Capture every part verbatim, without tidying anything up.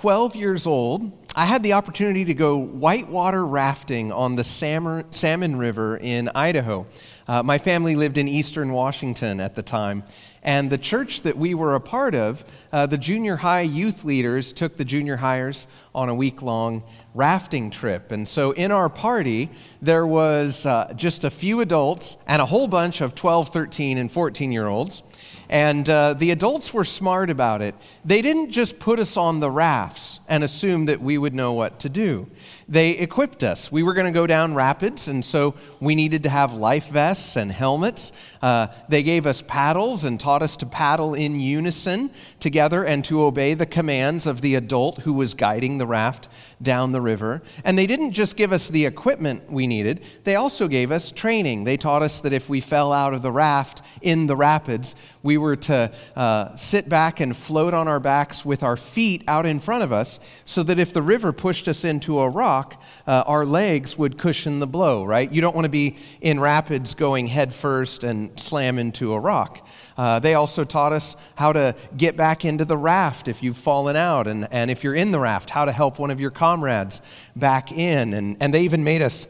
twelve years old, I had the opportunity to go whitewater rafting on the Salmon, Salmon River in Idaho. Uh, my family lived in eastern Washington at the time, and the church that we were a part of, uh, the junior high youth leaders took the junior hires on a week-long rafting trip. And so in our party, there was uh, just a few adults and a whole bunch of twelve, thirteen, and fourteen-year-olds. And uh, the adults were smart about it. They didn't just put us on the rafts and assume that we would know what to do. They equipped us. We were going to go down rapids, and so we needed to have life vests and helmets. Uh, they gave us paddles and taught us to paddle in unison together and to obey the commands of the adult who was guiding the raft down the river. And they didn't just give us the equipment we needed, they also gave us training. They taught us that if we fell out of the raft in the rapids, we were to uh, sit back and float on our backs with our feet out in front of us, so that if the river pushed us into a rock, uh, our legs would cushion the blow, right? You don't want to be in rapids going head first and slam into a rock. Uh, they also taught us how to get back into the raft if you've fallen out, and, and if you're in the raft, how to help one of your comrades back in. And, and they even made us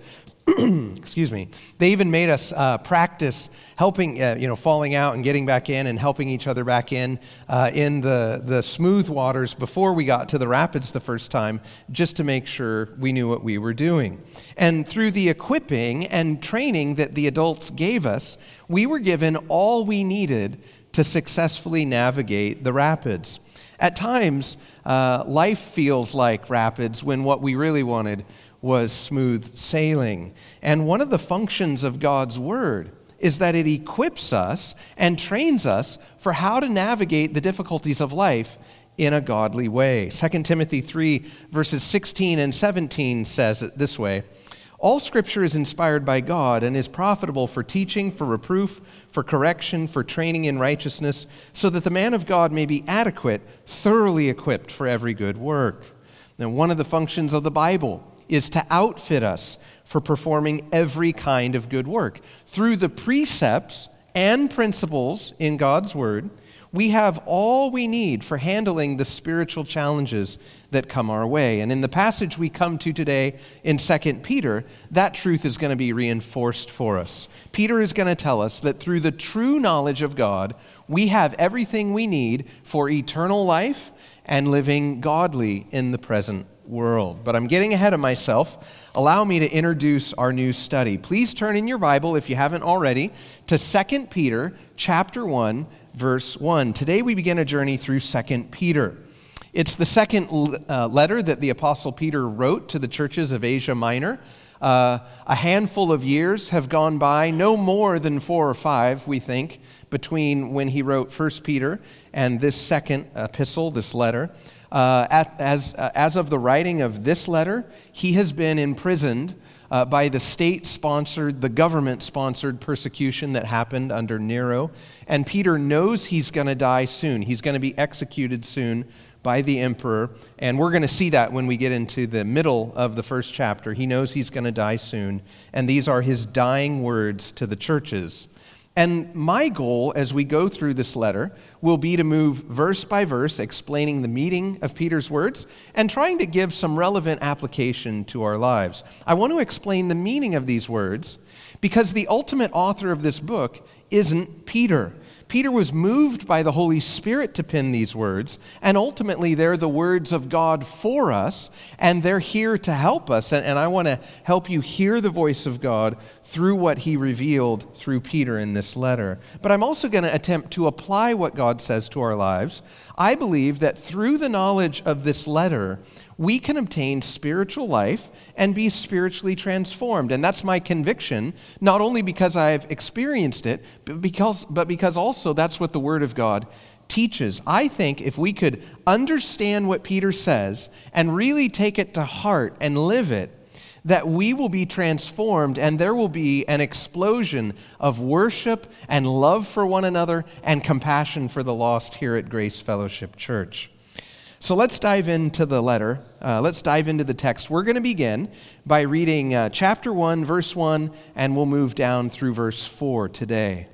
excuse me, they even made us uh, practice helping, uh, you know, falling out and getting back in and helping each other back in uh, in the, the smooth waters before we got to the rapids the first time, just to make sure we knew what we were doing. And through the equipping and training that the adults gave us, we were given all we needed to successfully navigate the rapids. At times, uh, life feels like rapids when what we really wanted was smooth sailing. And one of the functions of God's Word is that it equips us and trains us for how to navigate the difficulties of life in a godly way. Second Timothy three, verses sixteen and seventeen says it this way: "All Scripture is inspired by God and is profitable for teaching, for reproof, for correction, for training in righteousness, so that the man of God may be adequate, thoroughly equipped for every good work." Now, one of the functions of the Bible is to outfit us for performing every kind of good work. Through the precepts and principles in God's Word, we have all we need for handling the spiritual challenges that come our way. And in the passage we come to today in Second Peter, that truth is going to be reinforced for us. Peter is going to tell us that through the true knowledge of God, we have everything we need for eternal life and living godly in the present world. But I'm getting ahead of myself. Allow me to introduce our new study. Please turn in your Bible, if you haven't already, to Second Peter chapter one, verse one. Today we begin a journey through Second Peter. It's the second uh, letter that the Apostle Peter wrote to the churches of Asia Minor. Uh, a handful of years have gone by, no more than four or five, we think, between when he wrote First Peter and this second epistle, this letter. Uh, at, as, uh, as of the writing of this letter, he has been imprisoned uh, by the state-sponsored, the government-sponsored persecution that happened under Nero. And Peter knows he's going to die soon. He's going to be executed soon by the emperor. And we're going to see that when we get into the middle of the first chapter. He knows he's going to die soon. And these are his dying words to the churches. And my goal as we go through this letter will be to move verse by verse, explaining the meaning of Peter's words and trying to give some relevant application to our lives. I want to explain the meaning of these words because the ultimate author of this book isn't Peter. Peter was moved by the Holy Spirit to pen these words, and ultimately they're the words of God for us, and they're here to help us. And, and I want to help you hear the voice of God through what he revealed through Peter in this letter. But I'm also going to attempt to apply what God says to our lives. I believe that through the knowledge of this letter, we can obtain spiritual life and be spiritually transformed. And that's my conviction, not only because I've experienced it, but because, but because also that's what the Word of God teaches. I think if we could understand what Peter says and really take it to heart and live it, that we will be transformed and there will be an explosion of worship and love for one another and compassion for the lost here at Grace Fellowship Church. So let's dive into the letter. Uh, let's dive into the text. We're going to begin by reading uh, chapter one, verse one, and we'll move down through verse four today.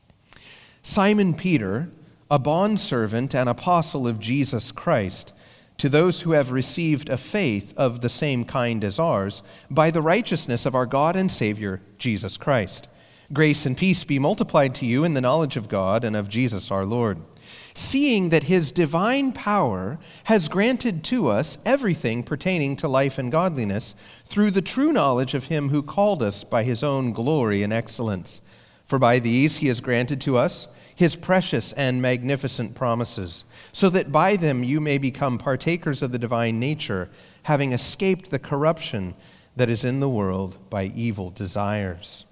Simon Peter, a bondservant and apostle of Jesus Christ, to those who have received a faith of the same kind as ours, by the righteousness of our God and Savior, Jesus Christ. Grace and peace be multiplied to you in the knowledge of God and of Jesus our Lord, seeing that his divine power has granted to us everything pertaining to life and godliness through the true knowledge of him who called us by his own glory and excellence. For by these he has granted to us his precious and magnificent promises, so that by them you may become partakers of the divine nature, having escaped the corruption that is in the world by evil desires.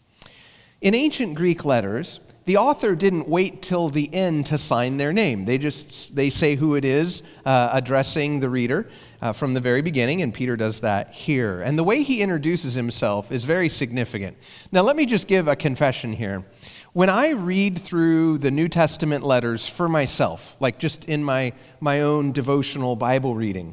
In ancient Greek letters, the author didn't wait till the end to sign their name. They just they say who it is, uh, addressing the reader uh, from the very beginning, and Peter does that here. And the way he introduces himself is very significant. Now, let me just give a confession here. When I read through the New Testament letters for myself, like just in my, my own devotional Bible reading,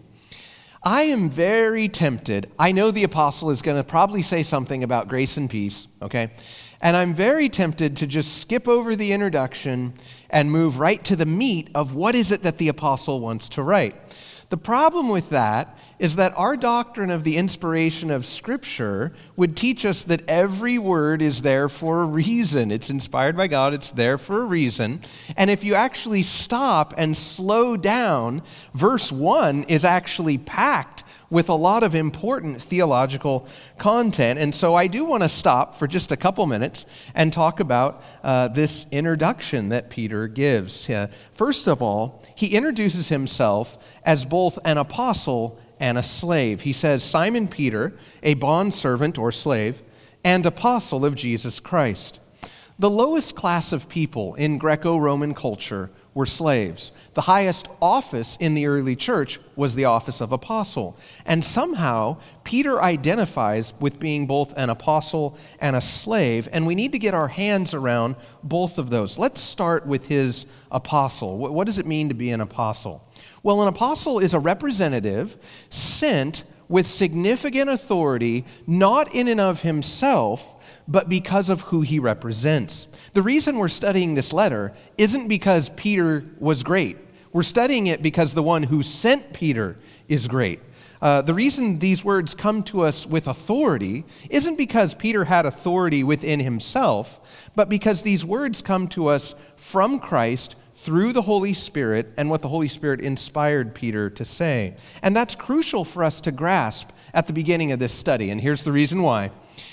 I am very tempted. I know the apostle is going to probably say something about grace and peace, okay? And I'm very tempted to just skip over the introduction and move right to the meat of what is it that the apostle wants to write. The problem with that is that our doctrine of the inspiration of Scripture would teach us that every word is there for a reason. It's inspired by God. It's there for a reason. And if you actually stop and slow down, verse one is actually packed with a lot of important theological content. And so I do want to stop for just a couple minutes and talk about uh, this introduction that Peter gives. Uh, first of all, he introduces himself as both an apostle and a slave. He says, Simon Peter, a bondservant or slave, and apostle of Jesus Christ. The lowest class of people in Greco-Roman culture were slaves. The highest office in the early church was the office of apostle. And somehow, Peter identifies with being both an apostle and a slave, and we need to get our hands around both of those. Let's start with his apostle. What does it mean to be an apostle? Well, an apostle is a representative sent with significant authority, not in and of himself, but because of who he represents. The reason we're studying this letter isn't because Peter was great. We're studying it because the one who sent Peter is great. Uh, the reason these words come to us with authority isn't because Peter had authority within himself, but because these words come to us from Christ through the Holy Spirit and what the Holy Spirit inspired Peter to say. And that's crucial for us to grasp at the beginning of this study. And here's the reason why.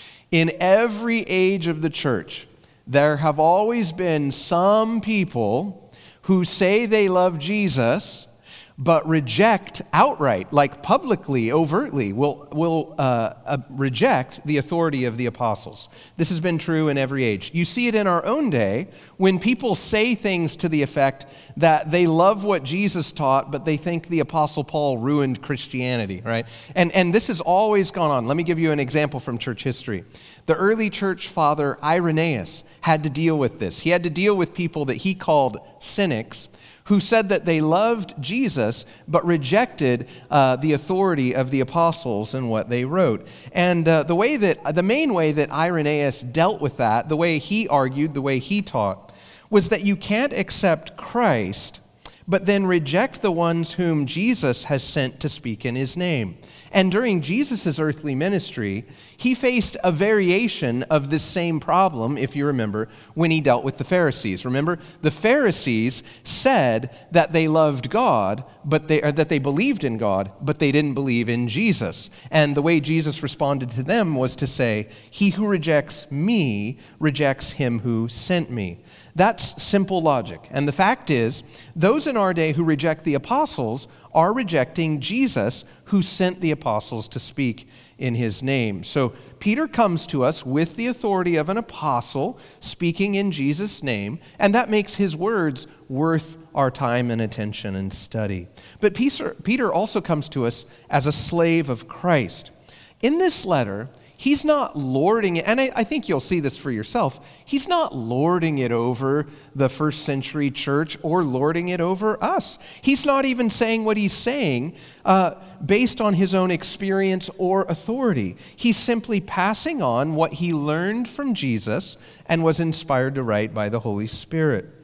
In every age of the church, there have always been some people who say they love Jesus, but reject outright, like publicly, overtly, will, will uh, uh, reject the authority of the apostles. This has been true in every age. You see it in our own day when people say things to the effect that they love what Jesus taught, but they think the Apostle Paul ruined Christianity, right? And, and this has always gone on. Let me give you an example from church history. The early church father Irenaeus had to deal with this. He had to deal with people that he called cynics, who said that they loved Jesus but rejected uh, the authority of the apostles and what they wrote. And uh, the way that the main way that Irenaeus dealt with that, the way he argued, the way he taught, was that you can't accept Christ but then reject the ones whom Jesus has sent to speak in his name. And during Jesus' earthly ministry, he faced a variation of this same problem, if you remember, when he dealt with the Pharisees. Remember, the Pharisees said that they loved God, but they or that they believed in God, but they didn't believe in Jesus. And the way Jesus responded to them was to say, "He who rejects me rejects him who sent me." That's simple logic. And the fact is, those in our day who reject the apostles are rejecting Jesus, who sent the apostles to speak in his name. So Peter comes to us with the authority of an apostle speaking in Jesus' name, and that makes his words worth our time and attention and study. But Peter also comes to us as a slave of Christ. In this letter, he's not lording it, and I, I think you'll see this for yourself. He's not lording it over the first century church or lording it over us. He's not even saying what he's saying uh, based on his own experience or authority. He's simply passing on what he learned from Jesus and was inspired to write by the Holy Spirit.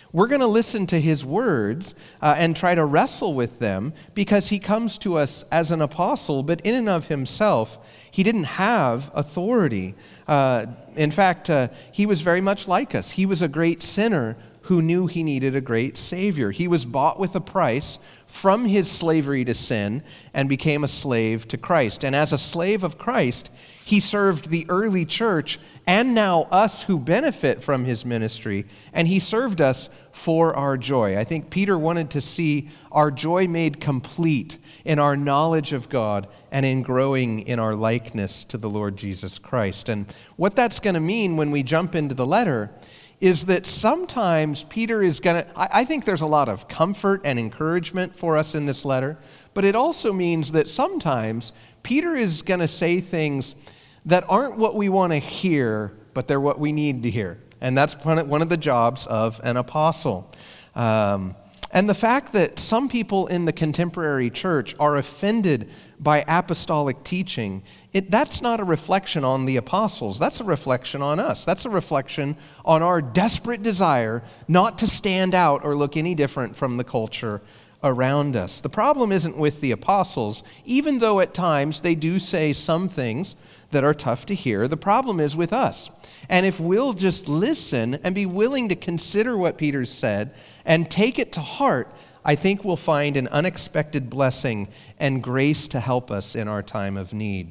We're going to listen to his words uh, and try to wrestle with them because he comes to us as an apostle, but in and of himself, he didn't have authority. Uh, in fact, uh, he was very much like us. He was a great sinner who knew he needed a great Savior. He was bought with a price from his slavery to sin and became a slave to Christ. And as a slave of Christ, he served the early church and now us who benefit from his ministry, and he served us for our joy. I think Peter wanted to see our joy made complete in our knowledge of God and in growing in our likeness to the Lord Jesus Christ. And what that's going to mean when we jump into the letter is that sometimes Peter is going to, I think there's a lot of comfort and encouragement for us in this letter, but it also means that sometimes Peter is going to say things that aren't what we want to hear, but they're what we need to hear. And that's one of the jobs of an apostle. Um, and the fact that some people in the contemporary church are offended by apostolic teaching, it, that's not a reflection on the apostles. That's a reflection on us. That's a reflection on our desperate desire not to stand out or look any different from the culture around us. The problem isn't with the apostles, even though at times they do say some things that are tough to hear. The problem is with us. And if we'll just listen and be willing to consider what Peter said and take it to heart, I think we'll find an unexpected blessing and grace to help us in our time of need.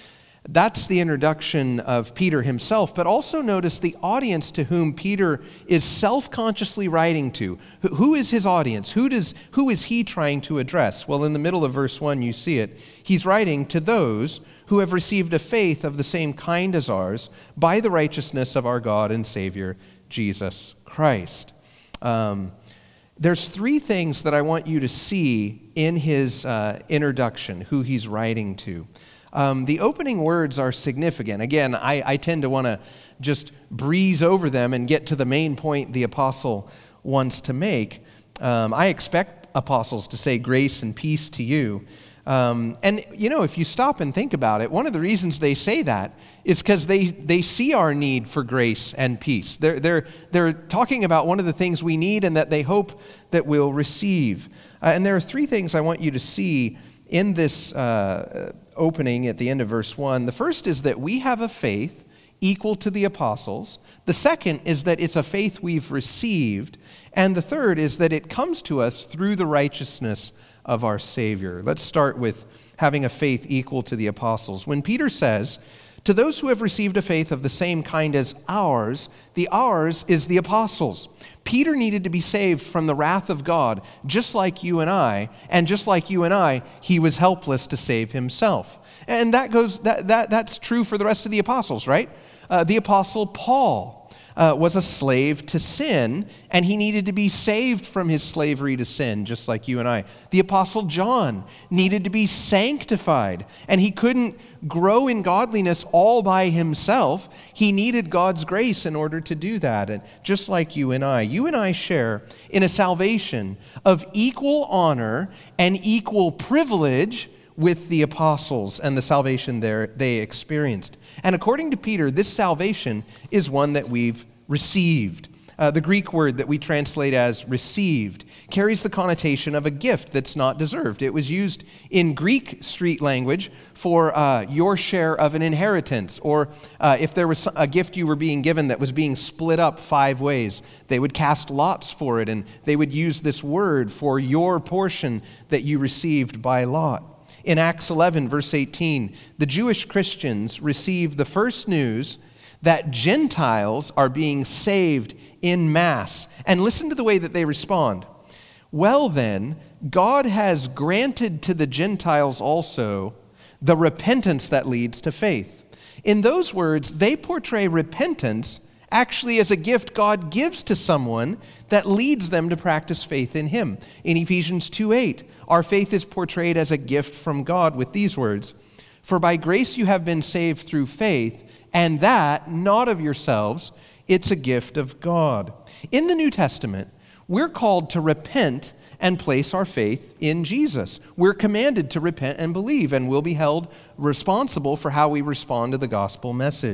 That's the introduction of Peter himself, but also notice the audience to whom Peter is self-consciously writing to. Who is his audience? Who does, who is he trying to address? Well, in the middle of verse one, you see it. He's writing to those who have received a faith of the same kind as ours by the righteousness of our God and Savior, Jesus Christ. Um, there's three things that I want you to see in his uh, introduction, who he's writing to. Um, the opening words are significant. Again, I, I tend to want to just breeze over them and get to the main point the apostle wants to make. Um, I expect apostles to say grace and peace to you. Um, and, you know, if you stop and think about it, one of the reasons they say that is because they, they see our need for grace and peace. They're, they're, they're talking about one of the things we need and that they hope that we'll receive. Uh, and there are three things I want you to see in this uh, opening at the end of verse one. The first is that we have a faith equal to the apostles. The second is that it's a faith we've received. And the third is that it comes to us through the righteousness of our Savior. Let's start with having a faith equal to the apostles. When Peter says, to those who have received a faith of the same kind as ours, the ours is the apostles. Peter needed to be saved from the wrath of God, just like you and I, and just like you and I, he was helpless to save himself. And that goes that, that that's true for the rest of the apostles, right? Uh, the apostle Paul Uh, was a slave to sin, and he needed to be saved from his slavery to sin, just like you and I. The Apostle John needed to be sanctified, and he couldn't grow in godliness all by himself. He needed God's grace in order to do that, and just like you and I. You and I share in a salvation of equal honor and equal privilege with the apostles and the salvation there they experienced. And according to Peter, this salvation is one that we've received. Uh, the Greek word that we translate as received carries the connotation of a gift that's not deserved. It was used in Greek street language for uh, your share of an inheritance, or uh, if there was a gift you were being given that was being split up five ways, they would cast lots for it, and they would use this word for your portion that you received by lot. In Acts eleven, verse eighteen, the Jewish Christians received the first news that Gentiles are being saved in mass. And listen to the way that they respond. Well then, God has granted to the Gentiles also the repentance that leads to faith. In those words, they portray repentance actually as a gift God gives to someone that leads them to practice faith in him. In Ephesians two eight, our faith is portrayed as a gift from God with these words, for by grace you have been saved through faith, and that not of yourselves, it's a gift of God. In the New Testament, we're called to repent and place our faith in Jesus. We're commanded to repent and believe, and we'll be held responsible for how we respond to the gospel message.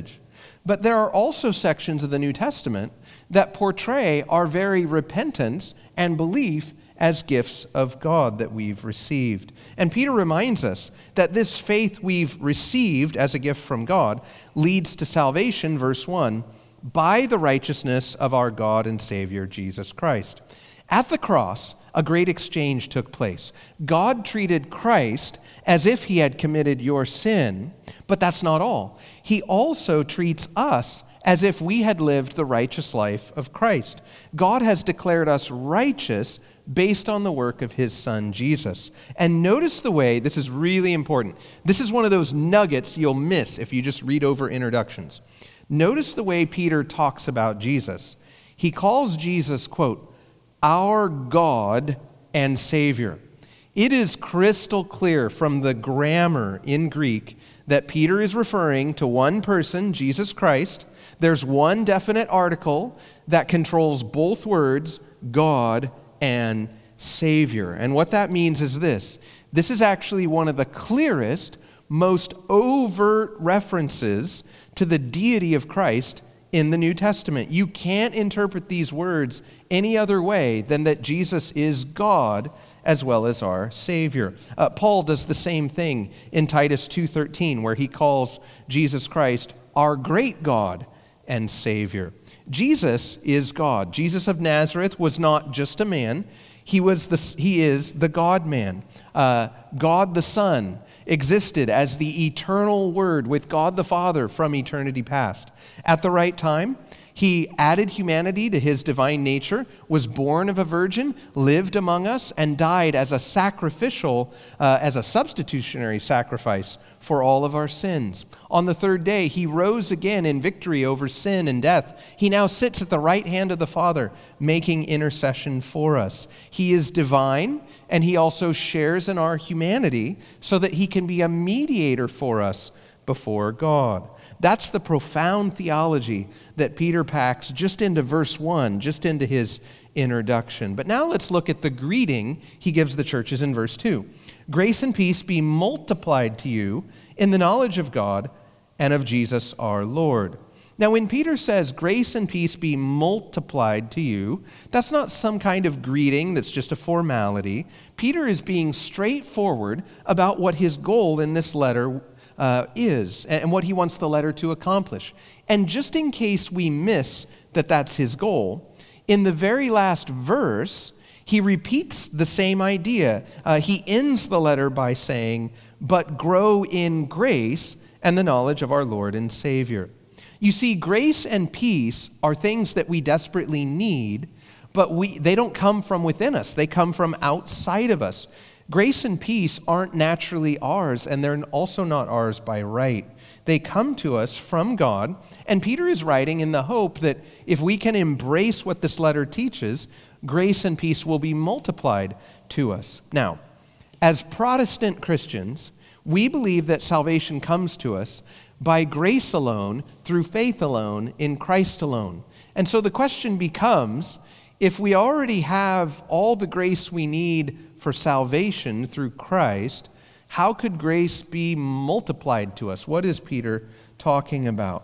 But there are also sections of the New Testament that portray our very repentance and belief as gifts of God that we've received. And Peter reminds us that this faith we've received as a gift from God leads to salvation, verse one, by the righteousness of our God and Savior, Jesus Christ. At the cross, a great exchange took place. God treated Christ as if he had committed your sin, but that's not all. He also treats us as if we had lived the righteous life of Christ. God has declared us righteous based on the work of his Son, Jesus. And notice the way, this is really important. This is one of those nuggets you'll miss if you just read over introductions. Notice the way Peter talks about Jesus. He calls Jesus, quote, our God and Savior. It is crystal clear from the grammar in Greek that Peter is referring to one person, Jesus Christ. There's one definite article that controls both words, God and Savior. And what that means is this. This is actually one of the clearest, most overt references to the deity of Christ in the New Testament. You can't interpret these words any other way than that Jesus is God as well as our Savior. Uh, Paul does the same thing in Titus two thirteen, where he calls Jesus Christ our great God and Savior. Jesus is God. Jesus of Nazareth was not just a man. He was the, he is the God-man. Uh, God the Son existed as the eternal Word with God the Father from eternity past. At the right time, he added humanity to his divine nature, was born of a virgin, lived among us, and died as a sacrificial, uh, as a substitutionary sacrifice for all of our sins. On the third day, he rose again in victory over sin and death. He now sits at the right hand of the Father, making intercession for us. He is divine, and he also shares in our humanity so that he can be a mediator for us before God. That's the profound theology that Peter packs just into verse one, just into his introduction. But now let's look at the greeting he gives the churches in verse two. Grace and peace be multiplied to you in the knowledge of God and of Jesus our Lord. Now, when Peter says grace and peace be multiplied to you, that's not some kind of greeting that's just a formality. Peter is being straightforward about what his goal in this letter Uh, is and what he wants the letter to accomplish. And just in case we miss that that's his goal, in the very last verse, he repeats the same idea. Uh, he ends the letter by saying, but grow in grace and the knowledge of our Lord and Savior. You see, grace and peace are things that we desperately need, but we they don't come from within us. They come from outside of us. Grace and peace aren't naturally ours, and they're also not ours by right. They come to us from God, and Peter is writing in the hope that if we can embrace what this letter teaches, grace and peace will be multiplied to us. Now, as Protestant Christians, we believe that salvation comes to us by grace alone, through faith alone, in Christ alone. And so the question becomes, if we already have all the grace we need for salvation through Christ, how could grace be multiplied to us? What is Peter talking about?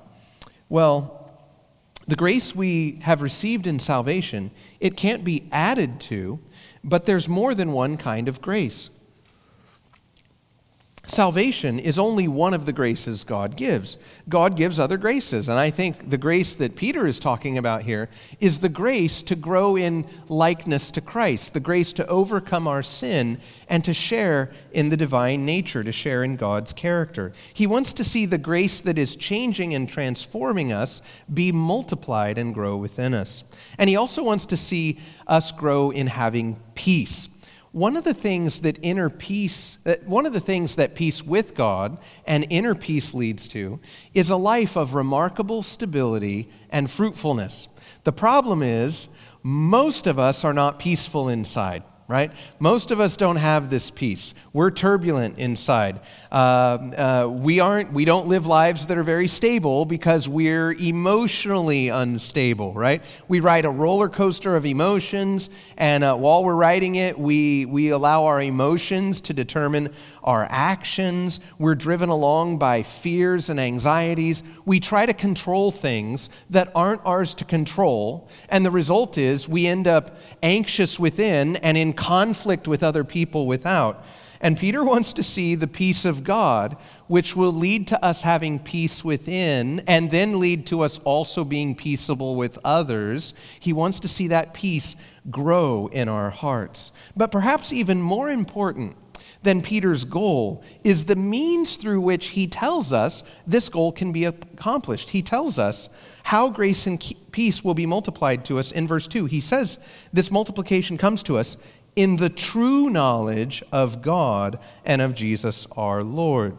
Well, the grace we have received in salvation, it can't be added to, but there's more than one kind of grace. Salvation is only one of the graces God gives. God gives other graces, and I think the grace that Peter is talking about here is the grace to grow in likeness to Christ, the grace to overcome our sin and to share in the divine nature, to share in God's character. He wants to see the grace that is changing and transforming us be multiplied and grow within us. And he also wants to see us grow in having peace. One of the things that inner peace, one of the things that peace with God and inner peace leads to is a life of remarkable stability and fruitfulness. The problem is, most of us are not peaceful inside, right? Most of us don't have this peace. We're turbulent inside. Uh, uh, we aren't. We don't live lives that are very stable because we're emotionally unstable, right? We ride a roller coaster of emotions, and uh, while we're riding it, we we allow our emotions to determine our actions. We're driven along by fears and anxieties. We try to control things that aren't ours to control, and the result is we end up anxious within and in conflict with other people without. And Peter wants to see the peace of God, which will lead to us having peace within and then lead to us also being peaceable with others. He wants to see that peace grow in our hearts. But perhaps even more important than Peter's goal is the means through which he tells us this goal can be accomplished. He tells us how grace and peace will be multiplied to us in verse two. He says this multiplication comes to us in the true knowledge of God and of Jesus our Lord.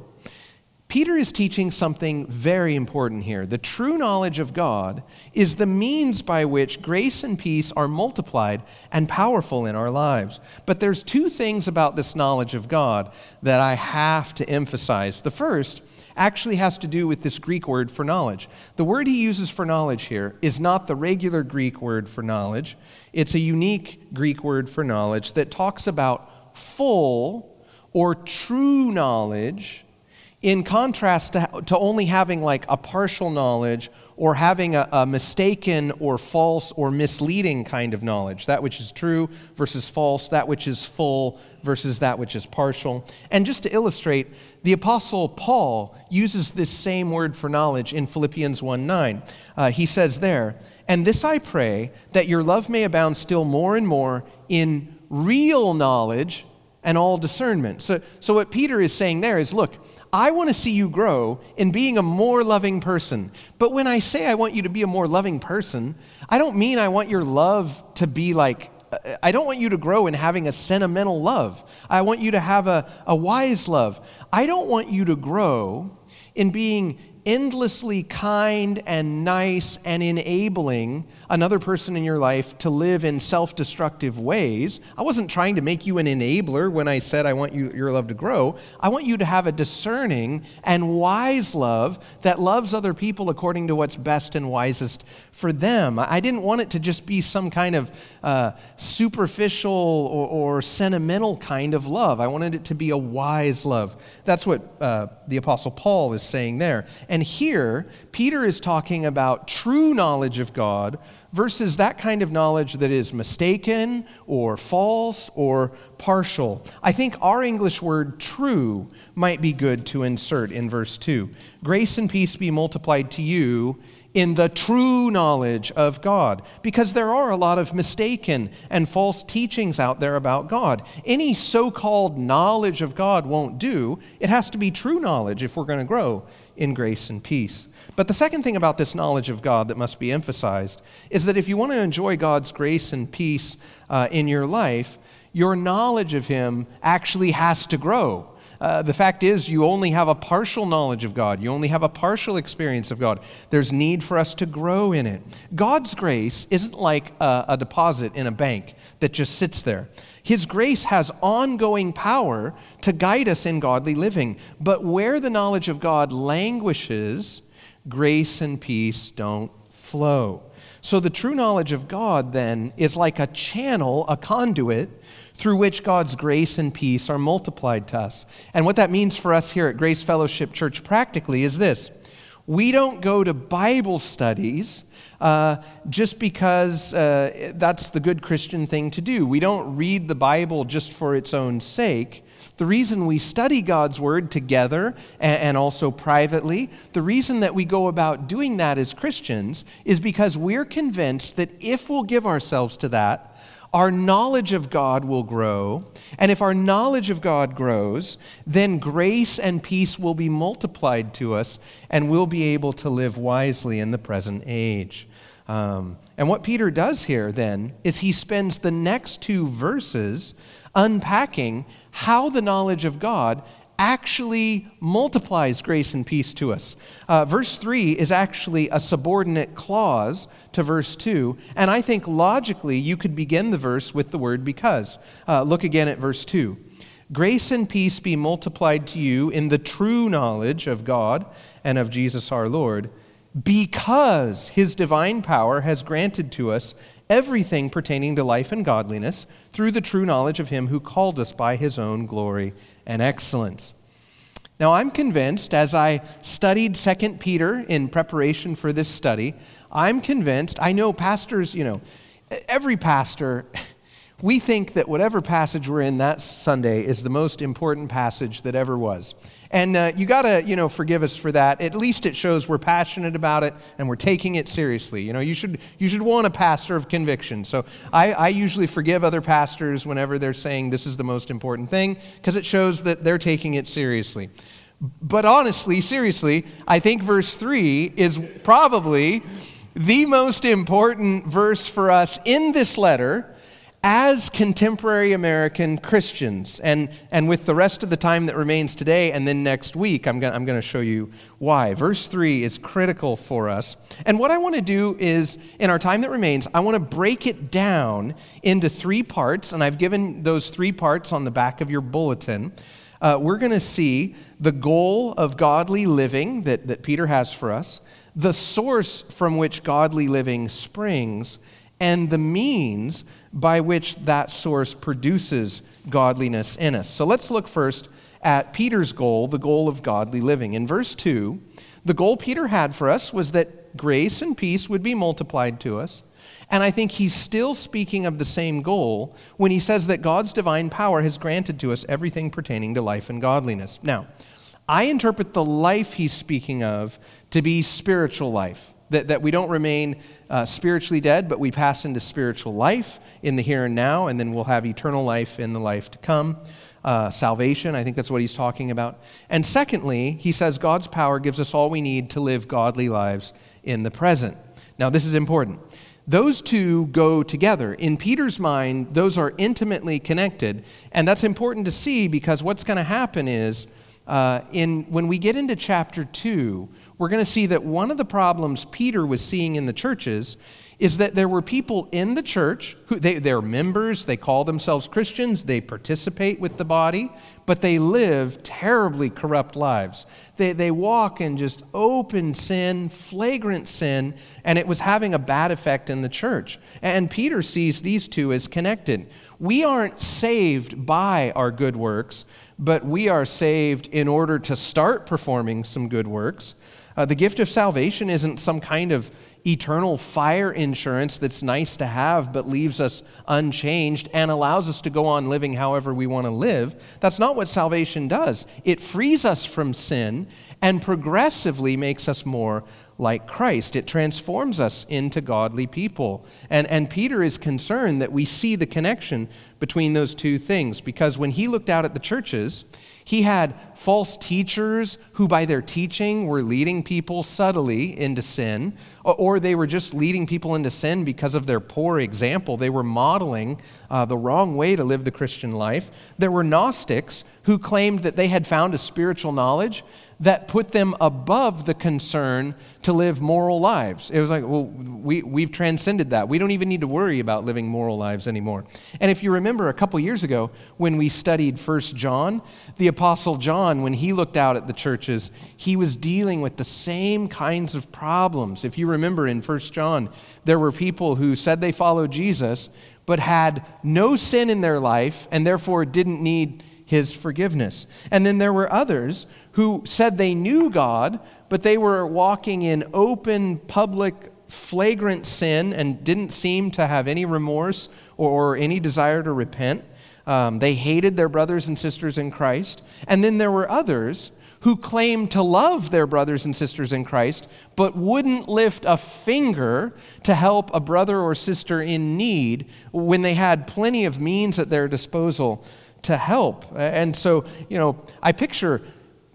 Peter is teaching something very important here. The true knowledge of God is the means by which grace and peace are multiplied and powerful in our lives. But there's two things about this knowledge of God that I have to emphasize. The first actually has to do with this Greek word for knowledge. The word he uses for knowledge here is not the regular Greek word for knowledge. It's a unique Greek word for knowledge that talks about full or true knowledge, in contrast to, to only having like a partial knowledge or having a, a mistaken or false or misleading kind of knowledge. That which is true versus false, that which is full versus that which is partial. And just to illustrate, the Apostle Paul uses this same word for knowledge in Philippians one nine. Uh, he says there, "And this I pray, that your love may abound still more and more in real knowledge and all discernment." So, so what Peter is saying there is, look, I want to see you grow in being a more loving person. But when I say I want you to be a more loving person, I don't mean I want your love to be like, I don't want you to grow in having a sentimental love. I want you to have a, a wise love. I don't want you to grow in being endlessly kind and nice and enabling another person in your life to live in self-destructive ways. I wasn't trying to make you an enabler when I said I want you, your love to grow. I want you to have a discerning and wise love that loves other people according to what's best and wisest for them. I didn't want it to just be some kind of uh, superficial or, or sentimental kind of love. I wanted it to be a wise love. That's what uh, the Apostle Paul is saying there. And here, Peter is talking about true knowledge of God versus that kind of knowledge that is mistaken or false or partial. I think our English word true might be good to insert in verse two. Grace and peace be multiplied to you in the true knowledge of God. Because there are a lot of mistaken and false teachings out there about God. Any so-called knowledge of God won't do. It has to be true knowledge if we're going to grow in grace and peace. But the second thing about this knowledge of God that must be emphasized is that if you want to enjoy God's grace and peace uh, in your life, your knowledge of Him actually has to grow. Uh, the fact is, you only have a partial knowledge of God. You only have a partial experience of God. There's need for us to grow in it. God's grace isn't like a, a deposit in a bank that just sits there. His grace has ongoing power to guide us in godly living. But where the knowledge of God languishes, grace and peace don't flow. So the true knowledge of God then is like a channel, a conduit, through which God's grace and peace are multiplied to us. And what that means for us here at Grace Fellowship Church practically is this. We don't go to Bible studies uh, just because uh, that's the good Christian thing to do. We don't read the Bible just for its own sake. The reason we study God's Word together and, and also privately, the reason that we go about doing that as Christians is because we're convinced that if we'll give ourselves to that, our knowledge of God will grow, and if our knowledge of God grows, then grace and peace will be multiplied to us, and we'll be able to live wisely in the present age. Um, and what Peter does here, then, is he spends the next two verses unpacking how the knowledge of God actually multiplies grace and peace to us. Uh, verse three is actually a subordinate clause to verse two, and I think logically you could begin the verse with the word because. Uh, look again at verse two. Grace and peace be multiplied to you in the true knowledge of God and of Jesus our Lord, because his divine power has granted to us everything pertaining to life and godliness through the true knowledge of him who called us by his own glory and excellence. Now, I'm convinced, as I studied Second Peter in preparation for this study, I'm convinced, I know pastors, you know, every pastor, we think that whatever passage we're in that Sunday is the most important passage that ever was. And uh, you got to, you know, forgive us for that. At least it shows we're passionate about it and we're taking it seriously. You know, you should you should want a pastor of conviction. So I, I usually forgive other pastors whenever they're saying this is the most important thing, because it shows that they're taking it seriously. But honestly, seriously, I think verse three is probably the most important verse for us in this letter as contemporary American Christians. And, and with the rest of the time that remains today and then next week, I'm going I'm going to show you why. Verse three is critical for us. And what I want to do is, in our time that remains, I want to break it down into three parts, and I've given those three parts on the back of your bulletin. Uh, we're going to see the goal of godly living that, that Peter has for us, the source from which godly living springs, and the means by which that source produces godliness in us. So let's look first at Peter's goal, the goal of godly living. In verse two, the goal Peter had for us was that grace and peace would be multiplied to us. And I think he's still speaking of the same goal when he says that God's divine power has granted to us everything pertaining to life and godliness. Now, I interpret the life he's speaking of to be spiritual life. That, that we don't remain uh, spiritually dead, but we pass into spiritual life in the here and now, and then we'll have eternal life in the life to come. Uh, salvation, I think that's what he's talking about. And secondly, he says God's power gives us all we need to live godly lives in the present. Now, this is important. Those two go together. In Peter's mind, those are intimately connected, and that's important to see because what's going to happen is uh, in when we get into chapter two, we're going to see that one of the problems Peter was seeing in the churches is that there were people in the church, who they, they're members, they call themselves Christians, they participate with the body, but they live terribly corrupt lives. They, they walk in just open sin, flagrant sin, and it was having a bad effect in the church. And Peter sees these two as connected. We aren't saved by our good works, but we are saved in order to start performing some good works. Uh, the gift of salvation isn't some kind of eternal fire insurance that's nice to have but leaves us unchanged and allows us to go on living however we want to live. That's not what salvation does. It frees us from sin and progressively makes us more like Christ. It transforms us into godly people. And, and Peter is concerned that we see the connection between those two things, because when he looked out at the churches, he had false teachers who by their teaching were leading people subtly into sin, or they were just leading people into sin because of their poor example. They were modeling uh, the wrong way to live the Christian life. There were Gnostics who claimed that they had found a spiritual knowledge that put them above the concern to live moral lives. It was like, well, we, we've transcended that. We don't even need to worry about living moral lives anymore. And if you remember a couple years ago when we studied First John, the Apostle John, when he looked out at the churches, he was dealing with the same kinds of problems. If you remember in First John, there were people who said they followed Jesus, but had no sin in their life and therefore didn't need his forgiveness. And then there were others who said they knew God, but they were walking in open, public, flagrant sin and didn't seem to have any remorse or, or any desire to repent. Um, they hated their brothers and sisters in Christ. And then there were others who claimed to love their brothers and sisters in Christ, but wouldn't lift a finger to help a brother or sister in need when they had plenty of means at their disposal to help. And so, you know, I picture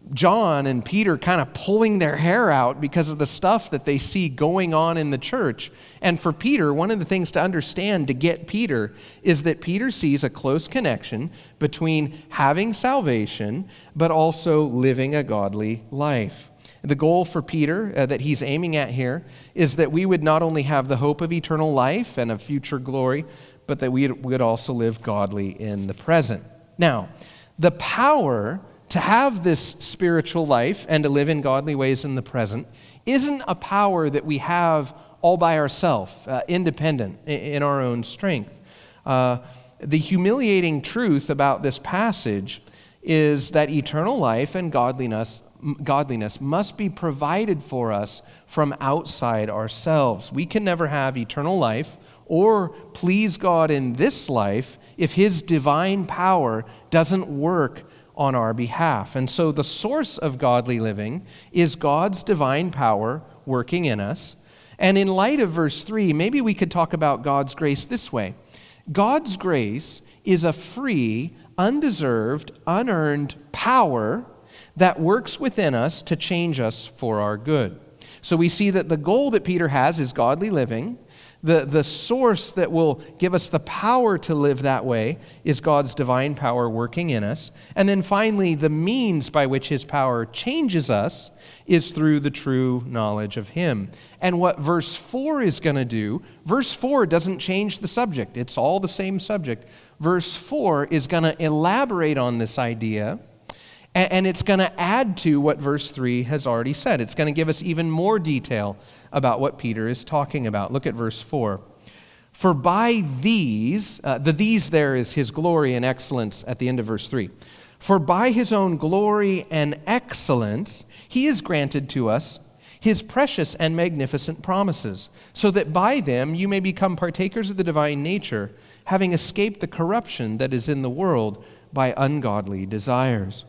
John and Peter kind of pulling their hair out because of the stuff that they see going on in the church. And for Peter, one of the things to understand to get Peter is that Peter sees a close connection between having salvation but also living a godly life. The goal for Peter uh, that he's aiming at here is that we would not only have the hope of eternal life and of future glory, but that we would also live godly in the present. Now, the power to have this spiritual life and to live in godly ways in the present isn't a power that we have all by ourselves, uh, independent in our own strength. Uh, the humiliating truth about this passage is that eternal life and godliness, godliness must be provided for us from outside ourselves. We can never have eternal life or please God in this life if His divine power doesn't work on our behalf. And so the source of godly living is God's divine power working in us. And in light of verse three, maybe we could talk about God's grace this way. God's grace is a free, undeserved, unearned power that works within us to change us for our good. So we see that the goal that Peter has is godly living. The, the source that will give us the power to live that way is God's divine power working in us. And then finally, the means by which His power changes us is through the true knowledge of Him. And what verse four is going to do, verse four doesn't change the subject. It's all the same subject. Verse four is going to elaborate on this idea, and, and it's going to add to what verse three has already said. It's going to give us even more detail about what Peter is talking about. Look at verse four. For by these, uh, the these there is His glory and excellence at the end of verse three. For by His own glory and excellence, He has granted to us His precious and magnificent promises, so that by them you may become partakers of the divine nature, having escaped the corruption that is in the world by ungodly desires.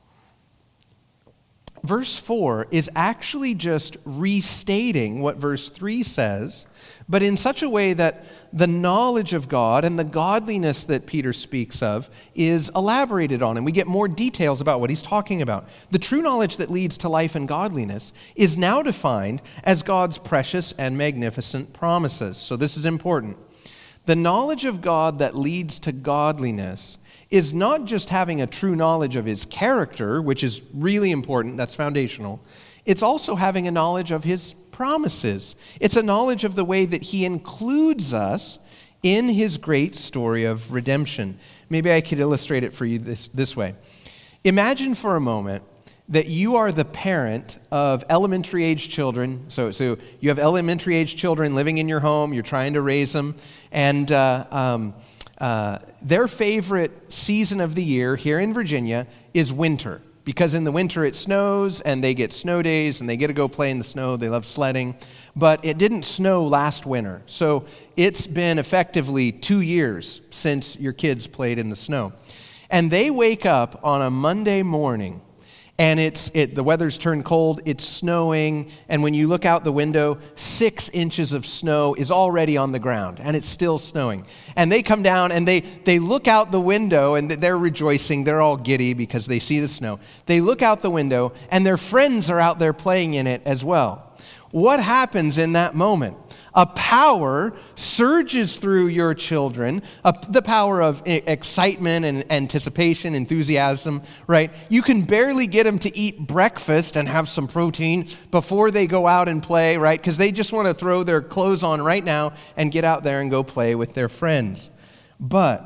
Verse four is actually just restating what verse three says, but in such a way that the knowledge of God and the godliness that Peter speaks of is elaborated on, and we get more details about what he's talking about. The true knowledge that leads to life and godliness is now defined as God's precious and magnificent promises. So this is important. The knowledge of God that leads to godliness is not just having a true knowledge of His character, which is really important, that's foundational. It's also having a knowledge of His promises. It's a knowledge of the way that He includes us in His great story of redemption. Maybe I could illustrate it for you this, this way. Imagine for a moment that you are the parent of elementary age children. So, so you have elementary age children living in your home, you're trying to raise them, and uh, um, Uh, their favorite season of the year here in Virginia is winter, because in the winter it snows and they get snow days and they get to go play in the snow. They love sledding, but it didn't snow last winter. So it's been effectively two years since your kids played in the snow. And they wake up on a Monday morning and it's it the weather's turned cold, it's snowing, and when you look out the window, six inches of snow is already on the ground, and it's still snowing. And they come down and they they look out the window, and they're rejoicing. They're all giddy because they see the snow. They look out the window, and their friends are out there playing in it as well. What happens in that moment? A power surges through your children, a, the power of excitement and anticipation, enthusiasm, right? You can barely get them to eat breakfast and have some protein before they go out and play, right? Because they just want to throw their clothes on right now and get out there and go play with their friends. But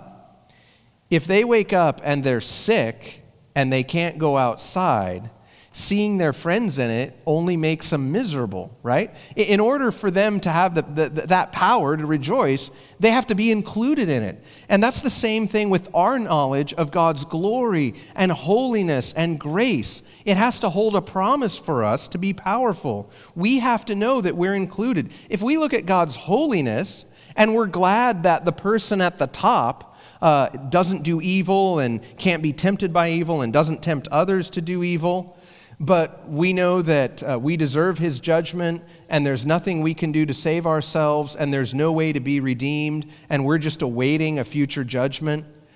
if they wake up and they're sick and they can't go outside, seeing their friends in it only makes them miserable, right? In order for them to have the, the, that power to rejoice, they have to be included in it. And that's the same thing with our knowledge of God's glory and holiness and grace. It has to hold a promise for us to be powerful. We have to know that we're included. If we look at God's holiness and we're glad that the person at the top uh, doesn't do evil and can't be tempted by evil and doesn't tempt others to do evil, but we know that uh, we deserve His judgment, and there's nothing we can do to save ourselves, and there's no way to be redeemed, and we're just awaiting a future judgment.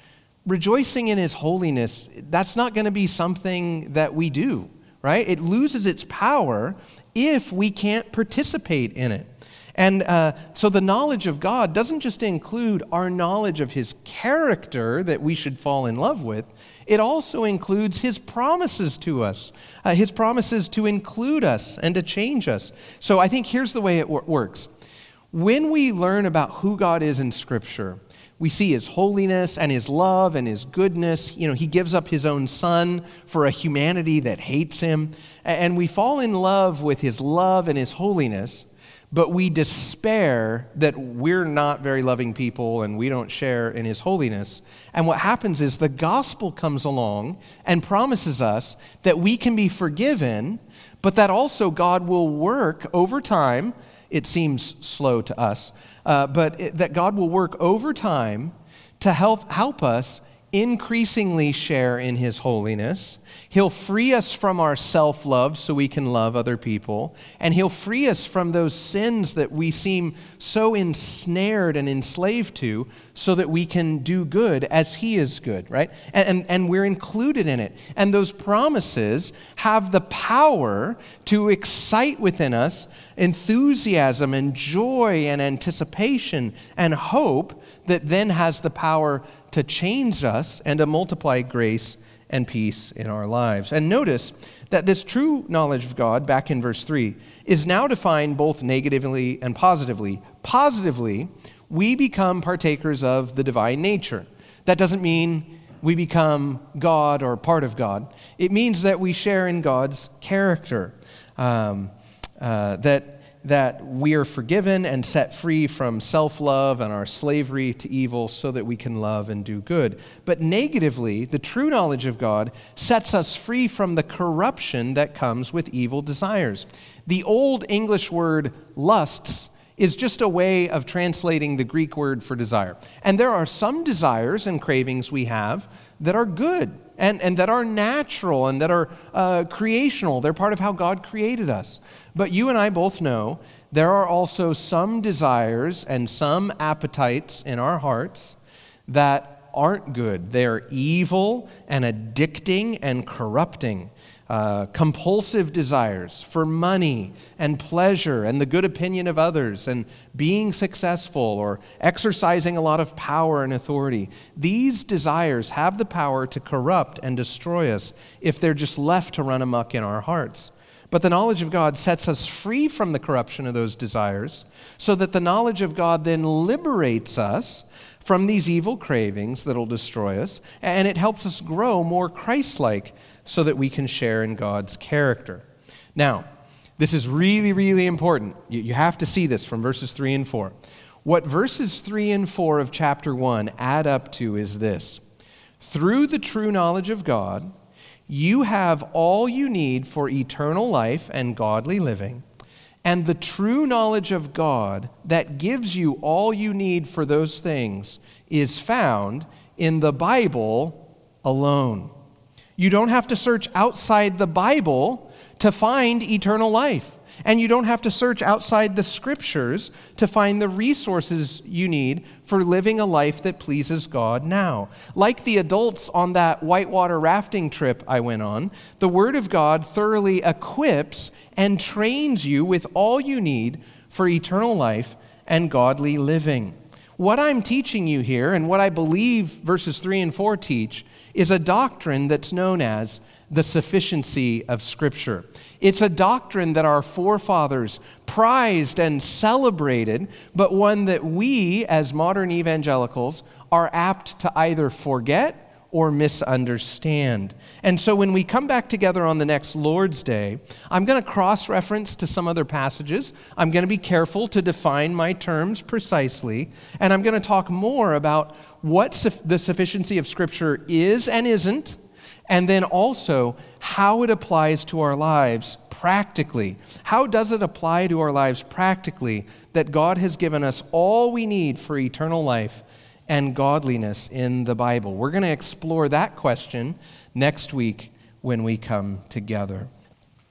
rejoicing in his holiness, that's not going to be something that we do, right? It loses its power if we can't participate in it. And uh, so the knowledge of God doesn't just include our knowledge of his character that we should fall in love with. It also includes his promises to us, uh, his promises to include us and to change us. So I think here's the way it wor- works. When we learn about who God is in Scripture, we see his holiness and his love and his goodness. You know, he gives up his own son for a humanity that hates him. And we fall in love with his love and his holiness, but we despair that we're not very loving people and we don't share in his holiness. And what happens is the gospel comes along and promises us that we can be forgiven, but that also God will work over time. It seems slow to us, uh, but it, that God will work over time to help help us increasingly share in his holiness. He'll free us from our self-love so we can love other people, and he'll free us from those sins that we seem so ensnared and enslaved to so that we can do good as he is good, right? And, and, and we're included in it. And those promises have the power to excite within us enthusiasm and joy and anticipation and hope that then has the power to change us and to multiply grace and peace in our lives. And notice that this true knowledge of God, back in verse three, is now defined both negatively and positively. Positively, we become partakers of the divine nature. That doesn't mean we become God or part of God. It means that we share in God's character, um, uh, that that we are forgiven and set free from self-love and our slavery to evil so that we can love and do good. But negatively, the true knowledge of God sets us free from the corruption that comes with evil desires. The old English word lusts is just a way of translating the Greek word for desire. And there are some desires and cravings we have that are good and, and that are natural and that are uh, creational. They're part of how God created us. But you and I both know there are also some desires and some appetites in our hearts that aren't good. They're evil and addicting and corrupting. Uh, compulsive desires for money and pleasure and the good opinion of others and being successful or exercising a lot of power and authority. These desires have the power to corrupt and destroy us if they're just left to run amok in our hearts. But the knowledge of God sets us free from the corruption of those desires so that the knowledge of God then liberates us from these evil cravings that'll destroy us, and it helps us grow more Christ-like so that we can share in God's character. Now, this is really, really important. You, you have to see this from verses three and four. What verses three and four of chapter one add up to is this: through the true knowledge of God, you have all you need for eternal life and godly living, and the true knowledge of God that gives you all you need for those things is found in the Bible alone. You don't have to search outside the Bible to find eternal life. And you don't have to search outside the Scriptures to find the resources you need for living a life that pleases God now. Like the adults on that whitewater rafting trip I went on, the Word of God thoroughly equips and trains you with all you need for eternal life and godly living. What I'm teaching you here, and what I believe verses three and four teach, is a doctrine that's known as the sufficiency of Scripture. It's a doctrine that our forefathers prized and celebrated, but one that we, as modern evangelicals, are apt to either forget or misunderstand. And so when we come back together on the next Lord's Day, I'm going to cross-reference to some other passages. I'm going to be careful to define my terms precisely, and I'm going to talk more about what su- the sufficiency of Scripture is and isn't, and then also how it applies to our lives practically. How does it apply to our lives practically that God has given us all we need for eternal life and godliness in the Bible? We're going to explore that question next week when we come together.